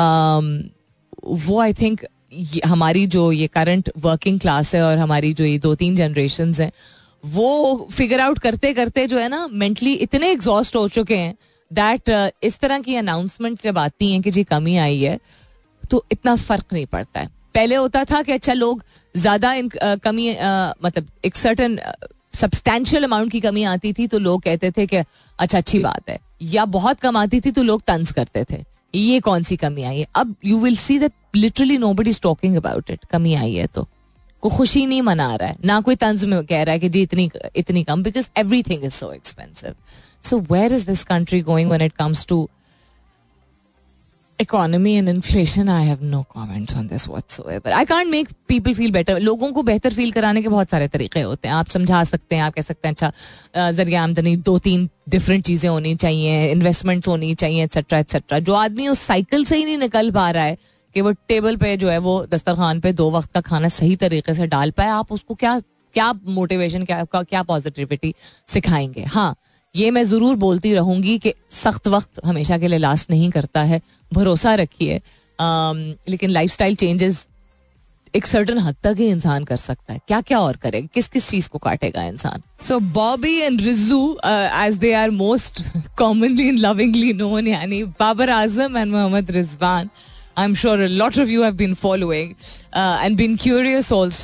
Speaker 1: वो आई थिंक हमारी जो ये करंट वर्किंग क्लास है और हमारी जो ये 2-3 जनरेशन्स हैं वो फिगर आउट करते करते जो है ना मेंटली इतने एग्जॉस्ट हो चुके हैं दैट इस तरह की अनाउंसमेंट जब आती हैं कि जी कमी आई है तो इतना फर्क नहीं पड़ता है. पहले होता था कि अच्छा लोग ज्यादा कमी मतलब एक सर्टन सब्सटैंशियल अमाउंट की कमी आती थी तो लोग कहते थे कि अच्छा अच्छी बात है, या बहुत कम आती थी तो लोग तंज करते थे ये कौन सी कमी आई है. अब you will see that literally nobody is talking about it. कमी आई है तो कोई खुशी नहीं मना रहा है, ना कोई तंज में कह रहा है कि जी इतनी कम, because everything is so expensive. So where is this country going when it comes to economy and inflation? I have no comments on this whatsoever. I can't make people feel better. लोगों को बेहतर feel कराने के बहुत सारे तरीके होते हैं. आप समझा सकते हैं, आप कह सकते हैं अच्छा जरिया आमदनी 2-3 डिफरेंट चीजें होनी चाहिए, इन्वेस्टमेंट्स होनी चाहिए, एक्सेट्रा एक्सेट्रा. जो आदमी उस साइकिल से ही नहीं निकल पा रहा है कि वो टेबल पे जो है वो दस्तरखान पे 2 वक्त का खाना सही तरीके से डाल पाए, आप उसको क्या मोटिवेशन, क्या पॉजिटिविटी सिखाएंगे. हाँ, ये मैं जरूर बोलती रहूंगी कि सख्त वक्त हमेशा के लिए लास्ट नहीं करता है, भरोसा रखिए. लेकिन लाइफस्टाइल चेंजेस एक सर्टन हद तक ही इंसान कर सकता है. क्या क्या और करेगा, किस किस चीज को काटेगा इंसान. So Bobby and Rizu as they are most commonly and lovingly known, यानी Babar Azam and Mohammad Rizwan. I'm sure a lot of you have been following and been curious also.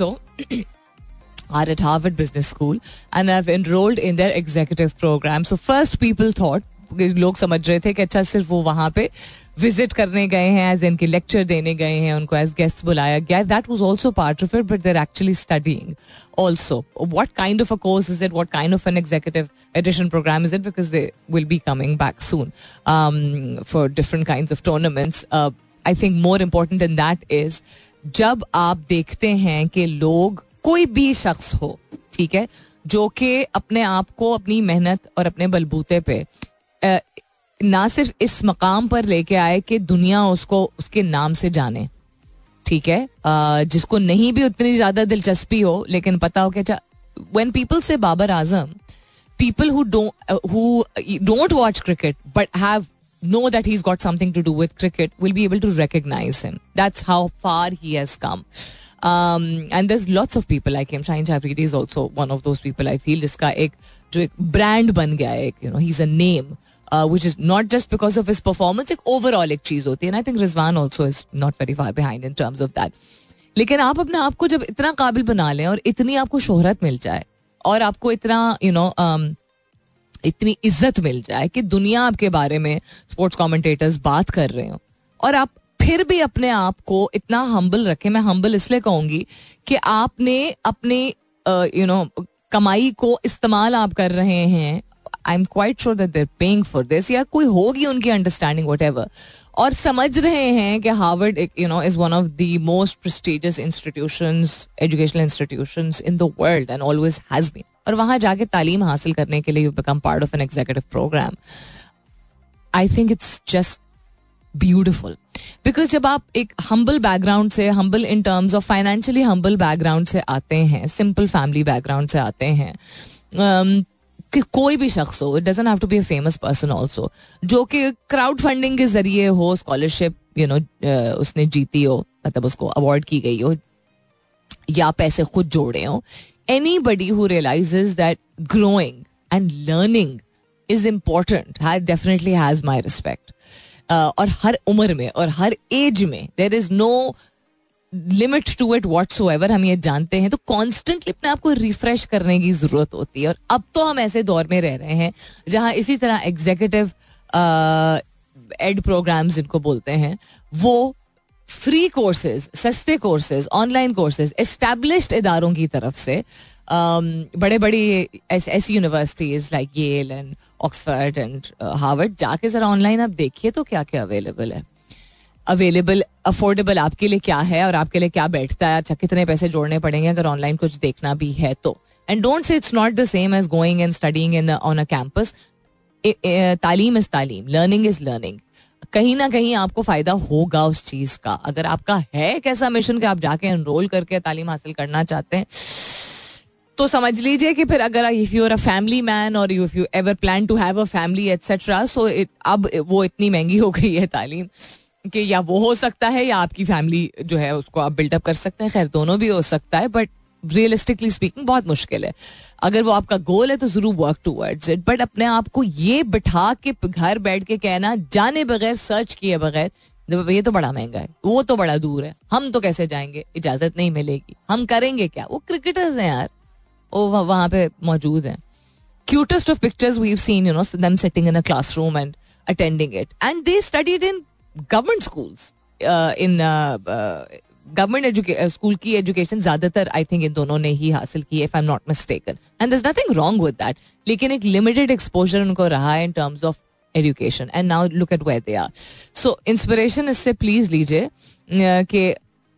Speaker 1: Are at Harvard Business School and have enrolled in their executive program. So first people thought, लोग समझ रहे थे कि अच्छा सिर्फ वो वहाँ पे विजिट करने गए हैं, एज इनके लेक्चर देने गए हैं, उनको एज गेस्ट बुलाया गया. That was also part of it, but they're actually studying also. What kind of a course is it? What kind of an executive edition program is it? Because they will be coming back soon for different kinds of tournaments. I think more important than that is जब आप देखते हैं कि लोग, कोई भी शख्स हो, ठीक है, जो कि अपने आप को अपनी मेहनत और अपने बलबूते पे ना सिर्फ इस मकाम पर लेके आए कि दुनिया उसको उसके नाम से जाने, ठीक है, जिसको नहीं भी उतनी ज्यादा दिलचस्पी हो लेकिन पता हो कि अच्छा, when people say Babar Azam, people who don't watch cricket but know that he's got something to do with cricket will be able to recognize him. That's how far he has come. And there's lots of people like him. Shaheen Afridi is also one of those people, I feel, जिसका एक brand बन गया है, you know, he's a name, which is not just because of his performance, एक overall एक चीज होती है. And I think Rizwan also is not very far behind in terms of that. लेकिन आप अपने आप को जब इतना काबिल बना लें और इतनी आपको शोहरत मिल जाए और आपको इतना इतनी इज्जत मिल जाए कि दुनिया आपके बारे में, स्पोर्ट्स कमेंटेटर्स बात कर रहे हो, और आप फिर भी अपने आप को इतना हम्बल रखें. मैं हम्बल इसलिए कहूंगी कि आपने अपने कमाई को इस्तेमाल आप कर रहे हैं. I am quite sure that they are paying for this, या कोई होगी उनकी अंडरस्टैंडिंग व्हाटएवर, और समझ रहे हैं कि Harvard is one of the most prestigious institutions, educational institutions in the world and always has been. और वहां जाके तालीम हासिल करने के लिए you become part of an executive programme. I think it's just beautiful. Because जब आप एक हम्बल बैकग्राउंड से, humble in terms of financially humble background से आते हैं, सिंपल फैमिली बैकग्राउंड से आते हैं, कि कोई भी शख्स हो, it doesn't have to be a famous person also, जो कि क्राउड फंडिंग के जरिए हो, स्कॉलरशिप उसने जीती हो, मतलब उसको अवार्ड की गई हो, या पैसे खुद जोड़े हो. Anybody who realizes that growing and learning is important definitely has my respect. और हर उम्र में और हर एज में there is no limit to it whatsoever. हम ये जानते हैं. तो कॉन्स्टेंटली अपने आप को रिफ्रेश करने की जरूरत होती है. और अब तो हम ऐसे दौर में रह रहे हैं जहाँ इसी तरह एग्जीक्यूटिव एड प्रोग्राम्स जिनको बोलते हैं, वो फ्री कोर्सेज, सस्ते कोर्सेज, ऑनलाइन कोर्सेज एस्टैब्लिश्ड इदारों की तरफ से, बड़े बड़ी ऐसी universities like Yale and Oxford and Harvard, जाके जरा ऑनलाइन आप देखिए तो क्या क्या अवेलेबल है. अवेलेबल, अफोर्डेबल आपके लिए क्या है और आपके लिए क्या बैठता है. अच्छा, कितने पैसे जोड़ने पड़ेंगे अगर ऑनलाइन कुछ देखना भी है तो. And don't say it's not the same as going and studying in on a campus. तालीम इज तालीम, लर्निंग इज लर्निंग. कहीं ना कहीं आपको फायदा होगा उस चीज का. अगर आपका है एक ऐसा मिशन कि आप जाके एनरोल करके तालीम हासिल करना चाहते हैं, तो समझ लीजिए कि फिर अगर if you are a family man और if you ever plan to have a family etcetera, so अब वो इतनी महंगी हो गई है तालीम कि या वो हो सकता है या आपकी फैमिली जो है उसको आप बिल्डअप कर सकते हैं. खैर, दोनों भी हो सकता है, बट रियलिस्टिकली स्पीकिंग बहुत मुश्किल है. अगर वो आपका गोल है तो जरूर वर्क टूवर्ड्स इट. बट अपने आप को ये बिठा के घर बैठ के कहना, जाने बगैर, सर्च किए बगैर, ये तो बड़ा महंगा है, वो तो बड़ा दूर है, हम तो कैसे जाएंगे, इजाजत नहीं मिलेगी, हम करेंगे क्या. वो क्रिकेटर्स हैं यार, वो वहां पे मौजूद हैं. Cutest of pictures we have seen, them sitting in a classroom and attending it, and they studied in government schools, in government school की एजुकेशन ज्यादातर आई थिंक इन दोनों ने ही हासिल की है, if I am not mistaken, and there is nothing wrong with that. लेकिन एक limited exposure उनको रहा है in terms of education, and now look at where they are. So inspiration इससे प्लीज लीजिए कि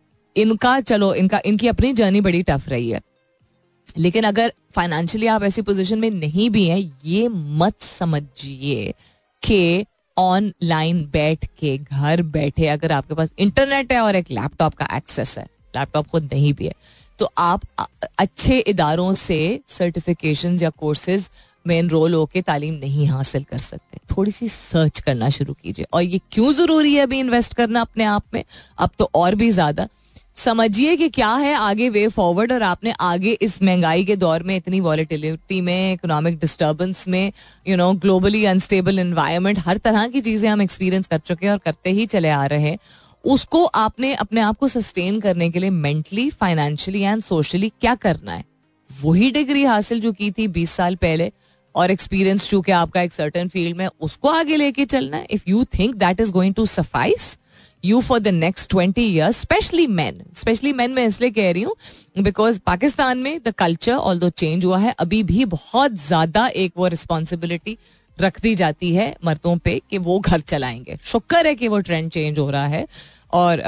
Speaker 1: इनकी अपनी जर्नी बड़ी टफ रही है. लेकिन अगर फाइनेंशियली आप ऐसी पोजीशन में नहीं भी हैं, ये मत समझिए कि ऑनलाइन बैठ के, घर बैठे, अगर आपके पास इंटरनेट है और एक लैपटॉप का एक्सेस है, लैपटॉप खुद नहीं भी है, तो आप अच्छे इदारों से सर्टिफिकेशंस या कोर्सेज में एनरोल होके तालीम नहीं हासिल कर सकते. थोड़ी सी सर्च करना शुरू कीजिए. और ये क्यों जरूरी है अभी इन्वेस्ट करना अपने आप में, अब तो और भी ज्यादा. समझिए कि क्या है आगे वे फॉरवर्ड, और आपने आगे इस महंगाई के दौर में, इतनी वॉलेटिलिटी में, इकोनॉमिक डिस्टर्बेंस में, ग्लोबली अनस्टेबल एनवायरनमेंट, हर तरह की चीजें हम एक्सपीरियंस कर चुके हैं और करते ही चले आ रहे हैं. उसको आपने अपने आप को सस्टेन करने के लिए मेंटली, फाइनेंशियली एंड सोशली क्या करना है. वही डिग्री हासिल जो की थी 20 साल पहले, और एक्सपीरियंस चूंकि आपका एक सर्टेन फील्ड में, उसको आगे लेके चलना है. If you think that is going to suffice you for the next 20 years, especially men मैं इसलिए कह रही हूँ because पाकिस्तान में the culture although change हुआ है, अभी भी बहुत ज्यादा एक वो रिस्पॉन्सिबिलिटी रख दी जाती है मर्दों पे कि वो घर चलाएंगे. शुक्र है कि वो ट्रेंड चेंज हो रहा है, और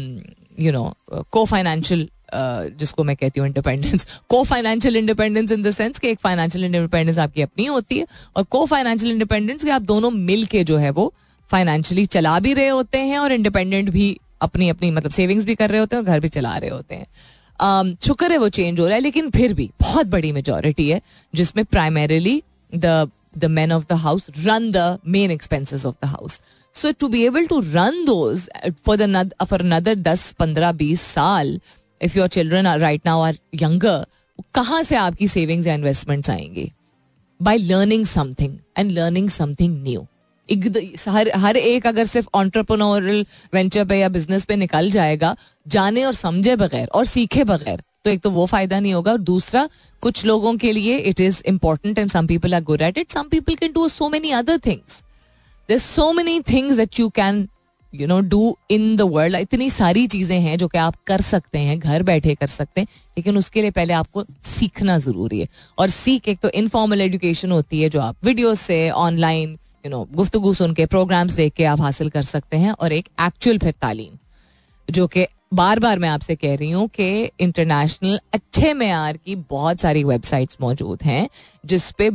Speaker 1: को फाइनेंशियल, जिसको मैं कहती हूँ इंडिपेंडेंस, को financial independence in the sense कि एक फाइनेंशियल इंडिपेंडेंस आपकी अपनी होती है, और को फाइनेंशियल इंडिपेंडेंस कि आप दोनों मिल के जो है वो फाइनेंशियली चला भी रहे होते हैं और इंडिपेंडेंट भी अपनी अपनी मतलब सेविंग्स भी कर रहे होते हैं और घर भी चला रहे होते हैं. शुक्र है वो चेंज हो रहा है, लेकिन फिर भी बहुत बड़ी मेजॉरिटी है जिसमें primarily the men of the house run the main expenses of the house. So to be able to run those for another 10, 15, 20 साल, if your children right now are younger, कहाँ से आपकी सेविंग्स या investments आएंगी? By learning something and learning something new. हर एक अगर सिर्फ एंटरप्रेन्योरियल वेंचर पे या बिजनेस पे निकल जाएगा जाने और समझे बगैर और सीखे बगैर, तो एक तो वो फायदा नहीं होगा, और दूसरा कुछ लोगों के लिए it is important and some people are good at it, some people can do so many other things. There so many things that you can do in the world. इतनी सारी चीजें हैं जो कि आप कर सकते हैं, घर बैठे कर सकते हैं, लेकिन उसके लिए पहले आपको सीखना जरूरी है. और सीख, एक तो इनफॉर्मल एजुकेशन होती है जो आप वीडियो से, ऑनलाइन गुफ्तगू सुन के, प्रोग्राम्स देख के आप हासिल कर सकते हैं, और एक एक्चुअल फिर तालीम, जो कि बार बार मैं आपसे कह रही हूँ कि इंटरनेशनल अच्छे मेयार की बहुत सारी वेबसाइट्स मौजूद हैं जिसपे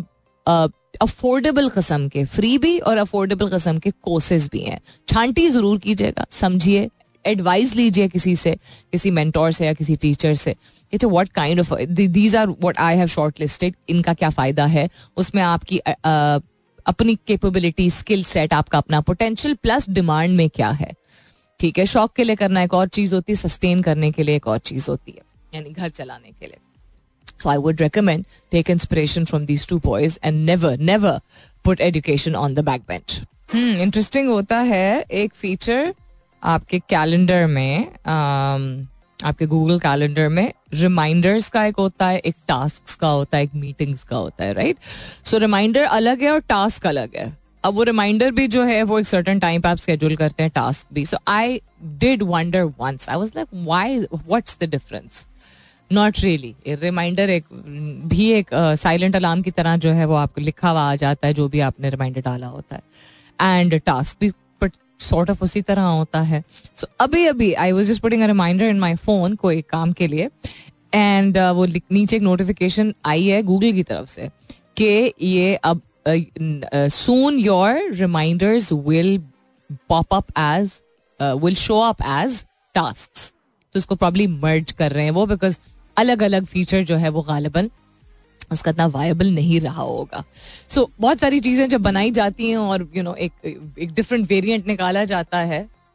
Speaker 1: अफोर्डेबल किस्म के फ्री भी और अफोर्डेबल किस्म के कोर्सेज भी हैं. छांटी ज़रूर कीजिएगा, समझिए, एडवाइस लीजिए किसी से, किसी मेंटोर से या किसी टीचर से. It's what kind of these are what I have shortlisted. इनका क्या फ़ायदा है, उसमें आपकी अपनी कैपेबिलिटी, स्किल सेट, आपका अपना पोटेंशियल प्लस डिमांड में क्या है. ठीक है, शौक के लिए करना एक और चीज़ होती है, सस्टेन करने के लिए एक और चीज़ होती है, यानी घर चलाने के लिए. So I would recommend take inspiration from these two boys and never put education on the backbench. Interesting होता है एक फीचर आपके कैलेंडर में, आपके गूगल कैलेंडर में रिमाइंडर्स का एक होता है, एक टास्क का होता है, एक मीटिंग्स का होता है, राइट. सो रिमाइंडर अलग है और टास्क अलग है. अब वो रिमाइंडर भी जो है वो एक सर्टेन टाइम पे आप स्केड्यूल करते हैं, टास्क भी. So I did wonder once, I was like why, what's the difference. Not really. Reminder एक साइलेंट अलार्म की तरह जो है वो आपको लिखा हुआ आ जाता है जो भी आपने रिमाइंडर डाला होता है, एंड टास्क भी सॉर्ट ऑफ उसी तरह होता है. सो अभी I was just putting a reminder in my phone कोई काम के लिए, एंड वो नीचे एक नोटिफिकेशन आई है गूगल की तरफ से कि ये अब soon your reminders will pop up as, will show up as tasks. तो इसको प्रॉब्ली मर्ज कर रहे हैं वो, बिकॉज अलग अलग फीचर जो है वो गालिबन उसका इतना वायबल नहीं रहा होगा. सो बहुत सारी चीज़ें जब बनाई जाती हैं और एक डिफरेंट वेरिएंट निकाला जाता है,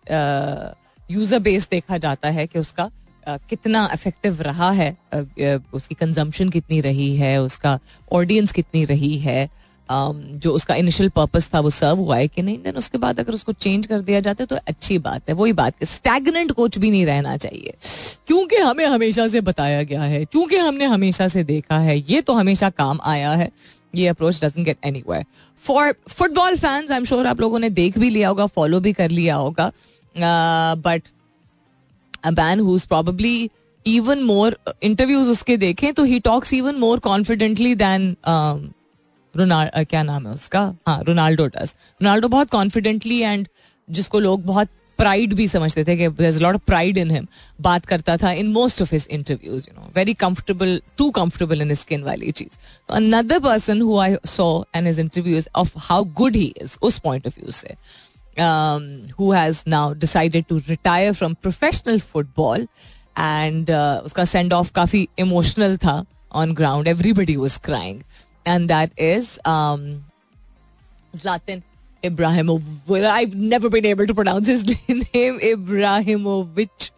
Speaker 1: यूज़र बेस देखा जाता है कि उसका कितना इफेक्टिव रहा है, उसकी कंजम्पशन कितनी रही है, उसका ऑडियंस कितनी रही है, जो उसका इनिशियल पर्पस था वो सर्व हुआ है कि नहीं. देन उसके बाद अगर उसको चेंज कर दिया जाता है तो अच्छी बात है. वही बात है, स्टैग्नेंट कुछ भी नहीं रहना चाहिए, क्योंकि हमें हमेशा से बताया गया है, क्योंकि हमने हमेशा से देखा है, ये तो हमेशा काम आया है. ये approach doesn't get anywhere. For football fans I am sure आप लोगों ने देख भी लिया होगा, फॉलो भी कर लिया होगा, but a man who is probably even more, interviews उसके देखें तो ही talks even more confidently than क्या नाम है उसका, हाँ, रोनाल्डो डज. रोनाल्डो बहुत कॉन्फिडेंटली, एंड जिसको लोग बहुत प्राइड भी समझते थे कि there is a lot of pride in him, बात करता था in most of his interviews, you know, very comfortable, too comfortable in his skin वाली चीज. Another person who I saw in his interviews of how good he is उस point of view से, who has now decided to retire from professional football, and उसका send off काफी emotional था on ground, everybody was crying, and that is Zlatan Ibrahimovic. I've never been able to pronounce his name, Ibrahimovic.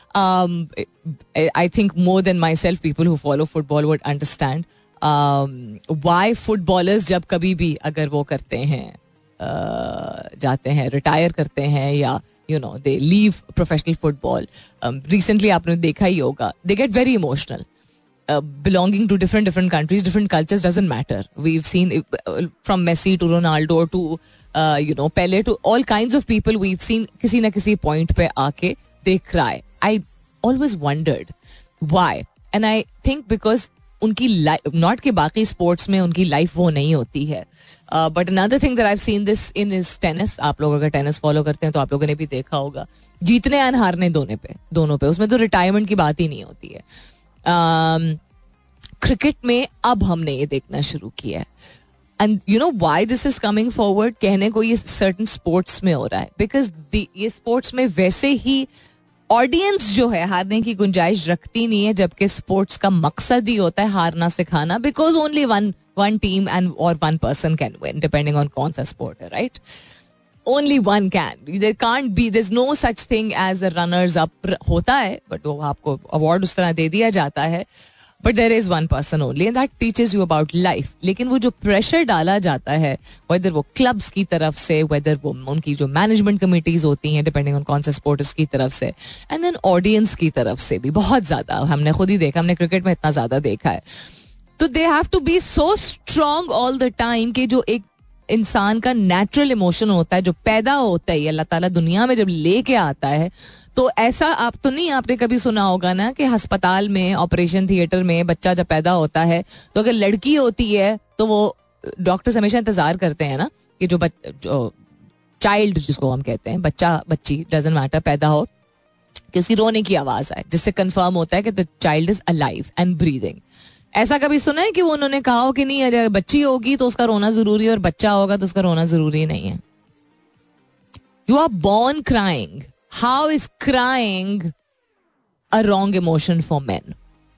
Speaker 1: I think more than myself, people who follow football would understand why footballers जब कभी भी अगर वो करते हैं, जाते हैं, retire करते हैं, या you know they leave professional football, recently आपने देखा ही होगा, they get very emotional. Belonging to different countries, different cultures, doesn't matter. We've seen from Messi to Ronaldo to Pele to all kinds of people. We've seen किसी ना किसी point पे आके they cry. I always wondered why, and I think because उनकी life, not के बाकी sports में उनकी लाइफ वो नहीं होती है. But another thing that I have seen this in is tennis. आप लोग अगर टेनिस फॉलो करते हैं तो आप लोगों ने भी देखा होगा, जीतने एंड हारने दोनों पे उसमें तो रिटायरमेंट की बात ही नहीं होती है. क्रिकेट में अब हमने ये देखना शुरू किया है, and you know why this is coming forward. कहने को ये सर्टन स्पोर्ट्स में हो रहा है बिकॉज ये स्पोर्ट्स में वैसे ही ऑडियंस जो है हारने की गुंजाइश रखती नहीं है, जबकि स्पोर्ट्स का मकसद ही होता है हारना सिखाना, because only one team and और one person can win, depending on कौन सा स्पोर्ट है, right. Only one can, there can't be, there is no such thing as a runners up. होता है बट वो आपको अवार्ड उस तरह दे दिया जाता है, but there is one person only and that teaches you about life. लेकिन वो जो प्रेशर डाला जाता है, वेदर वो क्लब्स की तरफ से, वेदर वो उनकी जो मैनेजमेंट कमिटीज होती हैं, डिपेंडिंग ऑन कौन सा स्पोर्ट, उसकी तरफ से, एंड देन ऑडियंस की तरफ से भी बहुत ज्यादा. हमने खुद ही देखा, हमने क्रिकेट में इतना ज्यादा देखा है. तो they have to be so strong all the time कि जो एक इंसान का नेचुरल इमोशन होता है, जो पैदा होता है, अल्लाह ताला दुनिया में जब लेके आता है, तो ऐसा आप तो नहीं, आपने कभी सुना होगा ना कि अस्पताल में, ऑपरेशन थिएटर में बच्चा जब पैदा होता है तो अगर लड़की होती है तो वो डॉक्टर्स हमेशा इंतजार करते हैं ना कि जो चाइल्ड जिसको हम कहते हैं, बच्चा बच्ची डजंट मैटर, पैदा हो कि उसकी रोने की आवाज आए, जिससे कंफर्म होता है कि the child is alive and breathing. ऐसा कभी सुना है कि वो उन्होंने कहा हो कि नहीं अगर बच्ची होगी तो उसका रोना जरूरी है और बच्चा होगा तो उसका रोना जरूरी नहीं है? You are born crying. How is crying a wrong emotion for men?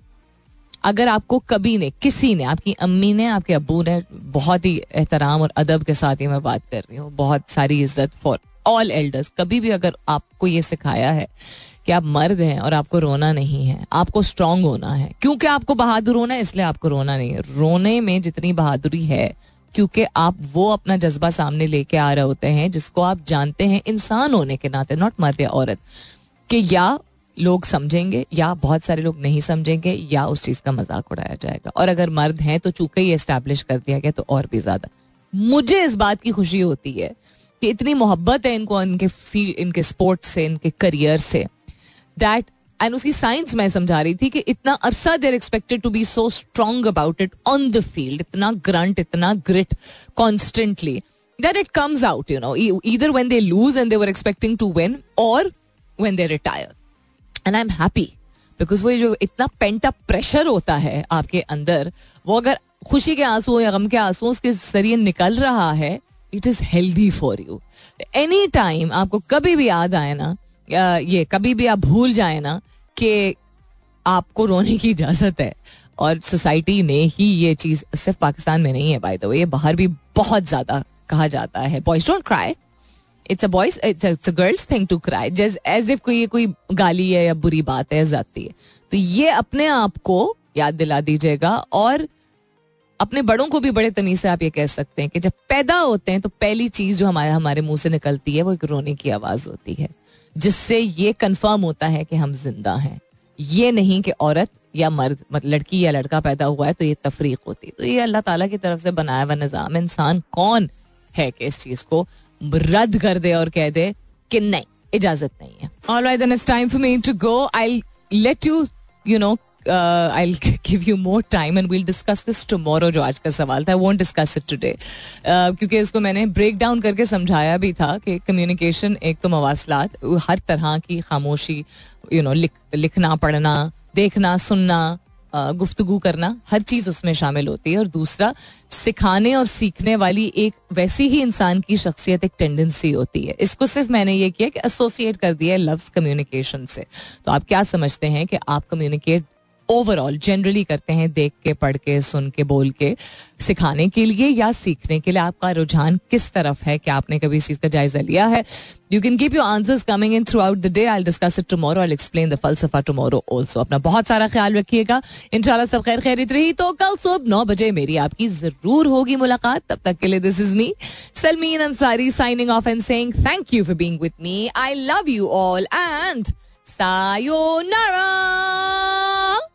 Speaker 1: अगर आपको कभी ने, किसी ने, आपकी अम्मी ने, आपके अब्बू ने, बहुत ही एहतराम और अदब के साथ ही मैं बात कर रही हूँ, बहुत सारी इज्जत फॉर ऑल एल्डर्स, कभी भी अगर आपको ये सिखाया है कि आप मर्द हैं और आपको रोना नहीं है, आपको स्ट्रांग होना है, क्योंकि आपको बहादुर होना है इसलिए आपको रोना नहीं है. रोने में जितनी बहादुरी है क्योंकि आप वो अपना जज्बा सामने लेके आ रहे होते हैं जिसको आप जानते हैं इंसान होने के नाते, नॉट मर्द या औरत, कि या लोग समझेंगे या बहुत सारे लोग नहीं समझेंगे या उस चीज का मजाक उड़ाया जाएगा. और अगर मर्द हैं तो चूंकि ये एस्टैब्लिश कर दिया गया तो और भी ज्यादा. मुझे इस बात की खुशी होती है कि इतनी मोहब्बत है इनको इनके फील्ड, इनके स्पोर्ट्स से, इनके करियर से, दैट एंड उसकी साइंस मैं समझा रही थी कि इतना अरसा they're expected to be so strong about it on the field, इतना ग्रंट, इतना grit constantly, that it comes out, you know, either when they lose and they were expecting to win और when they retire. And I am happy because वो जो इतना pent up pressure होता है आपके अंदर, वो अगर खुशी के आंसू या गम के आंसू उसके जरिए निकल रहा है, it is healthy for you. Any time आपको कभी भी याद आए ना, ये कभी भी आप भूल जाए ना कि आपको रोने की इजाजत है. और सोसाइटी ने ही ये चीज, सिर्फ पाकिस्तान में नहीं है बाय द वे, ये बाहर भी बहुत ज्यादा कहा जाता है, boys don't cry, it's a girls thing to cry, just as if कोई गाली है या बुरी बात है, जाती है. तो ये अपने आप को याद दिला दीजिएगा. और अपने बड़ों को भी बड़े तमीज से आप ये कह सकते हैं कि जब पैदा होते हैं तो पहली चीज जो हमारे मुंह से निकलती है वो एक रोने की आवाज होती है, जिससे ये कंफर्म होता है कि हम जिंदा हैं. ये नहीं कि औरत या मर्द, मतलब लड़की या लड़का पैदा हुआ है तो ये तफरीक होती है. तो ये अल्लाह ताला की तरफ से बनाया हुआ निजाम. इंसान कौन है कि इस चीज को रद्द कर दे और कह दे कि नहीं, इजाजत नहीं है. Alright, then it's time for me to go. I let you know, I'll give you more time and we'll discuss this tomorrow. जो आज का सवाल था, I won't discuss it today, क्योंकि इसको मैंने ब्रेक डाउन करके समझाया भी था कि कम्युनिकेशन एक तो मवासलात, हर तरह की खामोशी, यू नो, लिखना, पढ़ना, देखना, सुनना, गुफ्तगू करना, हर चीज़ उसमें शामिल होती है. और दूसरा, सिखाने और सीखने वाली एक वैसी ही इंसान की शख्सियत, एक टेंडेंसी होती है. इसको सिर्फ मैंने ये किया कि एसोसिएट कर दिया है लफ्ज़ कम्युनिकेशन से. तो आप क्या समझते हैं कि आप कम्युनिकेट ओवरऑल जनरली करते हैं देख के, पढ़ के, सुन के, बोल के, सिखाने के लिए या सीखने के लिए? आपका रुझान किस तरफ है? क्या आपने कभी इस चीज का जायजा लिया है? You can keep your answers coming in throughout the day. I will discuss it tomorrow. I will explain the फलसफा टुमारो आल्सो. अपना बहुत सारा ख्याल रखिएगा. इंशाल्लाह सब खैर खैरियत रही तो कल सुबह 9 बजे मेरी आपकी जरूर होगी मुलाकात. तब तक के लिए this is me, Salmeen Ansari, signing off and saying thank you for being with me. I love you all and sayonara.